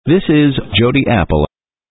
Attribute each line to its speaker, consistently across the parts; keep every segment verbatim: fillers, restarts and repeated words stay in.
Speaker 1: This is Jody Apple.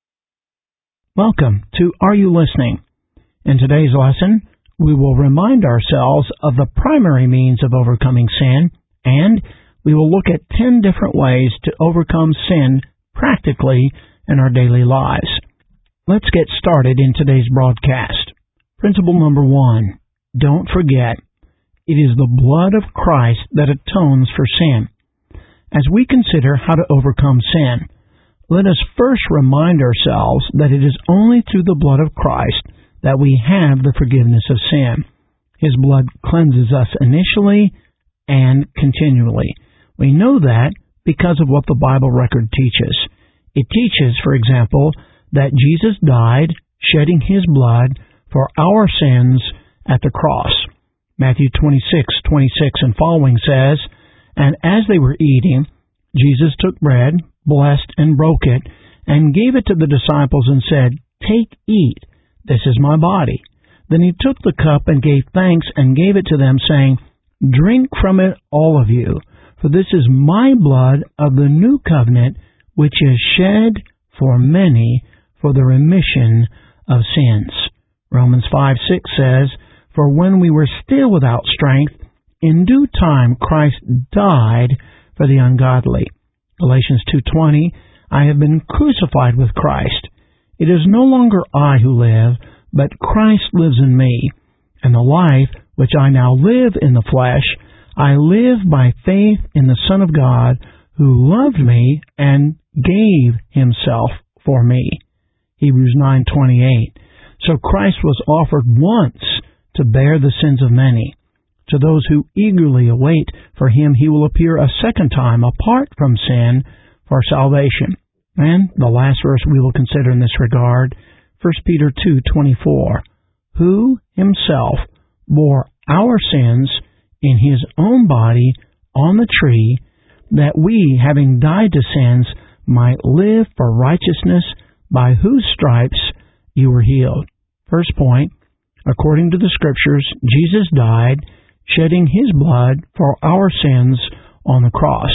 Speaker 2: Welcome to Are You Listening? In today's lesson, we will remind ourselves of the primary means of overcoming sin, and we will look at ten different ways to overcome sin practically in our daily lives. Let's get started in today's broadcast. Principle number one, don't forget, it is the blood of Christ that atones for sin. As we consider how to overcome sin, let us first remind ourselves that it is only through the blood of Christ that we have the forgiveness of sin. His blood cleanses us initially and continually. We know that because of what the Bible record teaches. It teaches, for example, that Jesus died, shedding His blood for our sins at the cross. Matthew twenty-six twenty-six and following says, "And as they were eating, Jesus took bread, blessed and broke it, and gave it to the disciples and said, 'Take, eat, this is my body.' Then He took the cup and gave thanks and gave it to them, saying, 'Drink from it, all of you, for this is my blood of the new covenant, which is shed for many for the remission of sins.'" Romans five six says, "For when we were still without strength, in due time Christ died for the ungodly." Galatians two twenty, "I have been crucified with Christ. It is no longer I who live, but Christ lives in me. And the life which I now live in the flesh, I live by faith in the Son of God, who loved me and gave Himself for me." Hebrews nine twenty-eight. So Christ was offered once to bear the sins of many. To those who eagerly await for Him, He will appear a second time apart from sin for salvation. And the last verse we will consider in this regard, First Peter two twenty-four, "Who Himself bore our sins in His own body on the tree, that we, having died to sins, might live for righteousness, by whose stripes you were healed." First point, according to the Scriptures, Jesus died, shedding His blood for our sins on the cross.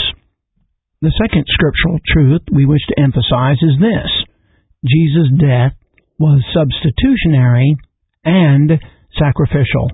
Speaker 2: The second scriptural truth we wish to emphasize is this: Jesus' death was substitutionary and sacrificial.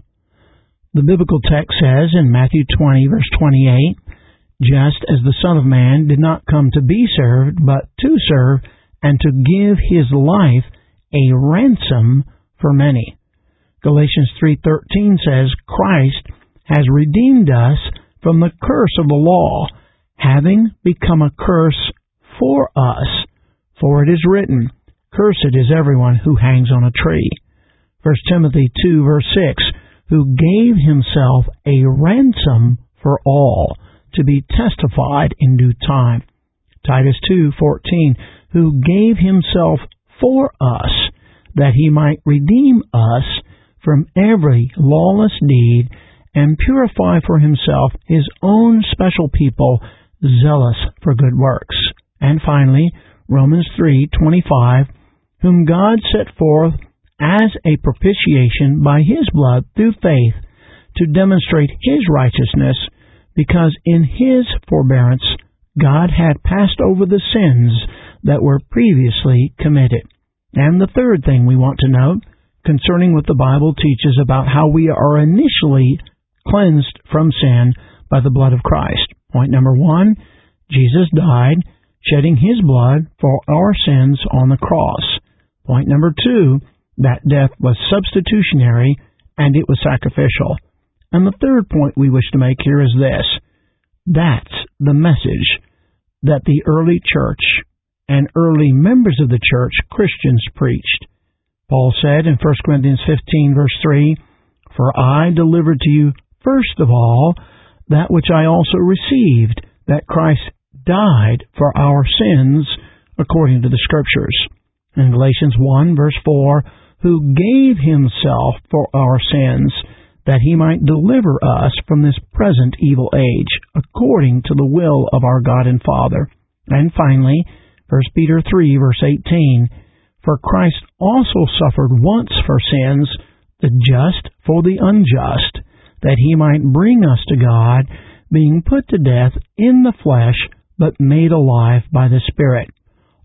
Speaker 2: The biblical text says in Matthew twenty, verse twenty-eight, "Just as the Son of Man did not come to be served, but to serve, and to give His life a ransom for many." Galatians three thirteen says, "Christ has redeemed us from the curse of the law, having become a curse for us. For it is written, 'Cursed is everyone who hangs on a tree.'" First Timothy two, verse six, "Who gave Himself a ransom for all, to be testified in due time." Titus two fourteen, "Who gave Himself for us, that He might redeem us from every lawless deed, and purify for Himself His own special people, zealous for good works." And finally, Romans three twenty-five, "Whom God set forth as a propitiation by His blood through faith, to demonstrate His righteousness, because in His forbearance God had passed over the sins that were previously committed." And the third thing we want to note concerning what the Bible teaches about how we are initially cleansed from sin by the blood of Christ. Point number one, Jesus died, shedding His blood for our sins on the cross. Point number two, that death was substitutionary and it was sacrificial. And the third point we wish to make here is this: that's the message that the early church and early members of the church, Christians, preached. Paul said in First Corinthians fifteen, verse three, "For I delivered to you first of all that which I also received, that Christ died for our sins according to the Scriptures." In Galatians one, verse four, "Who gave Himself for our sins, that He might deliver us from this present evil age, according to the will of our God and Father." And finally, First Peter three, verse eighteen, "For Christ also suffered once for sins, the just for the unjust, that He might bring us to God, being put to death in the flesh, but made alive by the Spirit."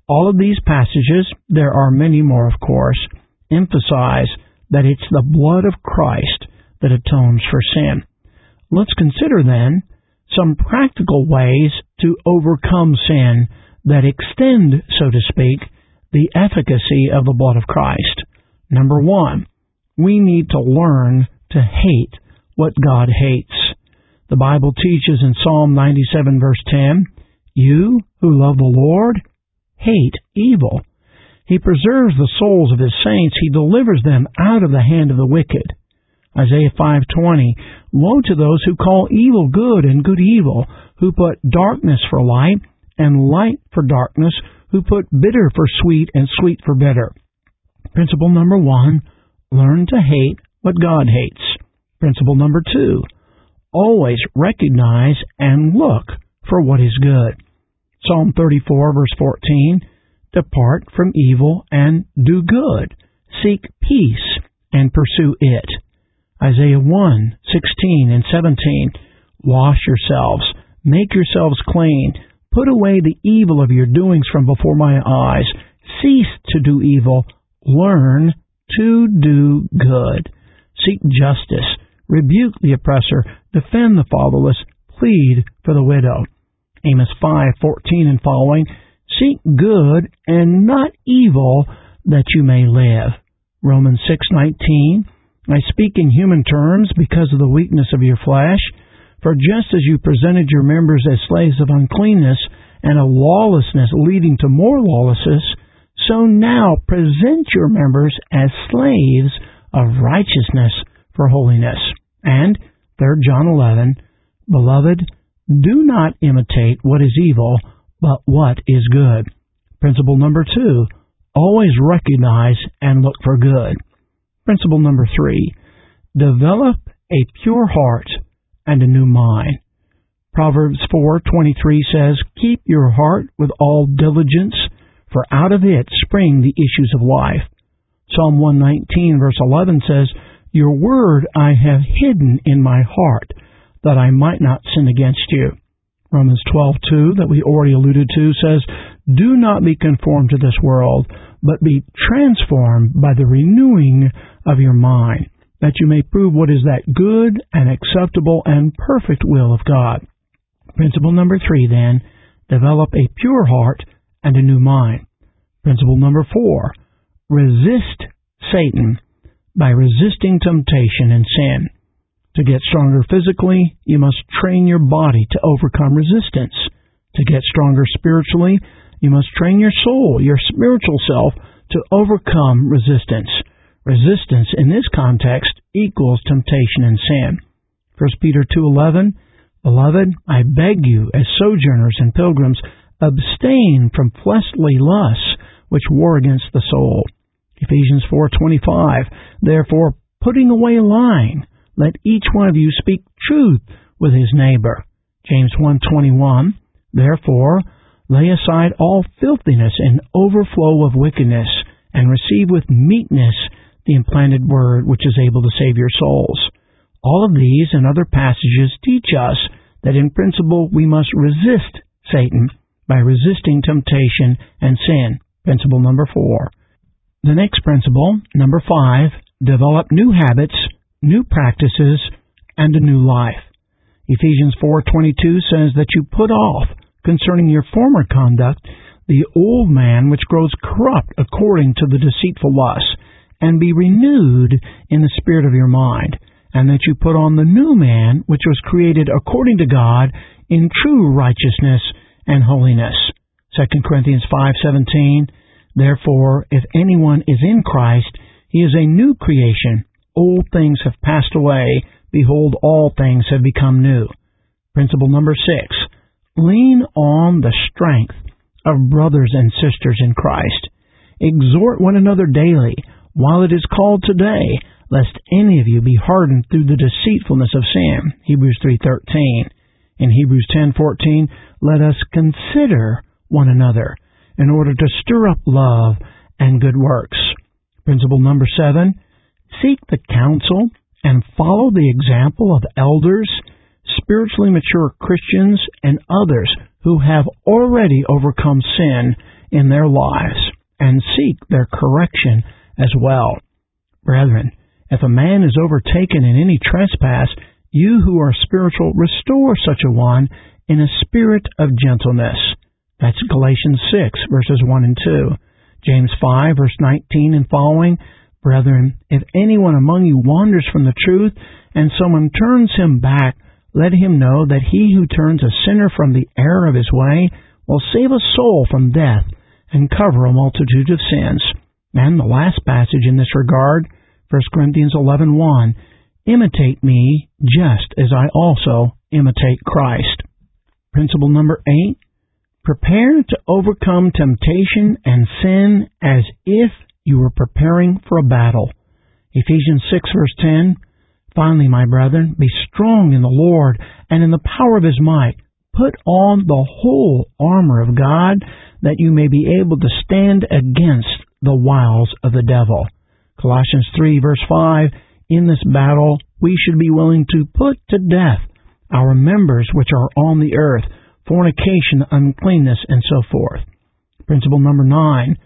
Speaker 2: All of these passages, there are many more of course, emphasize that it's the blood of Christ that atones for sin. Let's consider then some practical ways to overcome sin that extend, so to speak, the efficacy of the blood of Christ. Number one, we need to learn to hate what God hates. The Bible teaches in Psalm ninety-seven, verse ten, "You who love the Lord hate evil. He preserves the souls of His saints. He delivers them out of the hand of the wicked." Isaiah five twenty, "Woe to those who call evil good and good evil, who put darkness for light and light for darkness, who put bitter for sweet and sweet for bitter." Principle number one, learn to hate what God hates. Principle number two, always recognize and look for what is good. Psalm thirty-four, verse fourteen, "Depart from evil and do good. Seek peace and pursue it." Isaiah one, sixteen and seventeen, "Wash yourselves, make yourselves clean, put away the evil of your doings from before my eyes. Cease to do evil, learn to do good. Seek justice, rebuke the oppressor, defend the fatherless, plead for the widow." Amos five, fourteen and following, "Seek good and not evil, that you may live." Romans six, nineteen, "I speak in human terms because of the weakness of your flesh. For just as you presented your members as slaves of uncleanness and of lawlessness leading to more lawlessness, so now present your members as slaves of righteousness for holiness." And Third John eleven, "Beloved, do not imitate what is evil, but what is good." Principle number two, always recognize and look for good. Principle number three, develop a pure heart and a new mind. Proverbs four twenty-three says, "Keep your heart with all diligence, for out of it spring the issues of life." Psalm one nineteen, verse eleven says, "Your word I have hidden in my heart, that I might not sin against you." Romans twelve two, that we already alluded to, says, "Do not be conformed to this world, but be transformed by the renewing of your mind, that you may prove what is that good and acceptable and perfect will of God." Principle number three, then, develop a pure heart and a new mind. Principle number four, resist Satan by resisting temptation and sin. To get stronger physically, you must train your body to overcome resistance. To get stronger spiritually, you must train your soul, your spiritual self, to overcome resistance. Resistance in this context equals temptation and sin. First Peter two eleven, "Beloved, I beg you, as sojourners and pilgrims, abstain from fleshly lusts which war against the soul." Ephesians four twenty-five, "Therefore, putting away lying, let each one of you speak truth with his neighbor." James one twenty-one, "Therefore, lay aside all filthiness and overflow of wickedness, and receive with meekness the implanted word which is able to save your souls." All of these and other passages teach us that in principle we must resist Satan by resisting temptation and sin. Principle number four. The next principle, number five, develop new habits, new practices, and a new life. Ephesians four twenty-two says that you put off, concerning your former conduct, the old man which grows corrupt according to the deceitful lusts, and be renewed in the spirit of your mind, and that you put on the new man which was created according to God in true righteousness and holiness. Second Corinthians five seventeen, "Therefore, if anyone is in Christ, he is a new creation. Old things have passed away. Behold, all things have become new." Principle number six, lean on the strength of brothers and sisters in Christ. Exhort one another daily, while it is called today, lest any of you be hardened through the deceitfulness of sin. Hebrews three thirteen. In Hebrews ten fourteen, "Let us consider one another in order to stir up love and good works." Principle number seven, seek the counsel and follow the example of elders, spiritually mature Christians, and others who have already overcome sin in their lives and seek their correction as well. Brethren, if a man is overtaken in any trespass, you who are spiritual, restore such a one in a spirit of gentleness. That's Galatians six, verses one and two. James five, verse nineteen and following. Brethren, if anyone among you wanders from the truth, and someone turns him back, let him know that he who turns a sinner from the error of his way will save a soul from death and cover a multitude of sins. And the last passage in this regard, First Corinthians eleven one, imitate me just as I also imitate Christ. Principle number eight, prepare to overcome temptation and sin as if you were preparing for a battle. Ephesians six, verse ten, finally, my brethren, be strong in the Lord and in the power of his might. Put on the whole armor of God, that you may be able to stand against the wiles of the devil. Colossians three, verse five, in this battle we should be willing to put to death our members which are on the earth, fornication, uncleanness, and so forth. Principle number nine,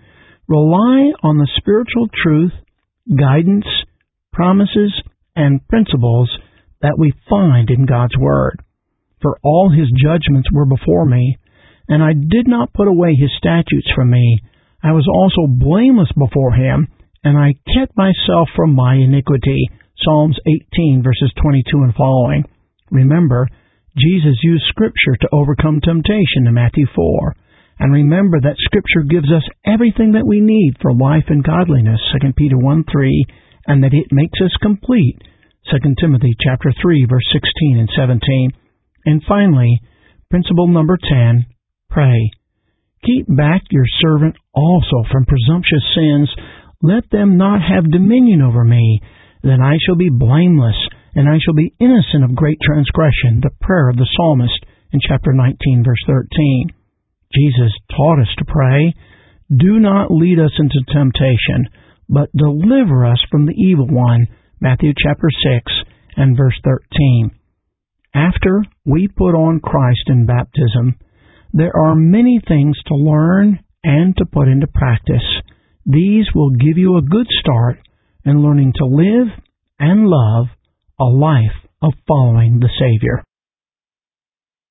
Speaker 2: rely on the spiritual truth, guidance, promises, and principles that we find in God's Word. For all his judgments were before me, and I did not put away his statutes from me. I was also blameless before him, and I kept myself from my iniquity. Psalms eighteen, verses twenty-two and following. Remember, Jesus used Scripture to overcome temptation in Matthew four. And remember that Scripture gives us everything that we need for life and godliness, Second Peter one three, and that it makes us complete, Second Timothy chapter three, verse sixteen and seventeen. And finally, principle number ten, pray. Keep back your servant also from presumptuous sins. Let them not have dominion over me. Then I shall be blameless, and I shall be innocent of great transgression, the prayer of the psalmist in chapter nineteen, verse thirteen. Jesus taught us to pray, do not lead us into temptation, but deliver us from the evil one, Matthew chapter six and verse thirteen. After we put on Christ in baptism, there are many things to learn and to put into practice. These will give you a good start in learning to live and love a life of following the Savior.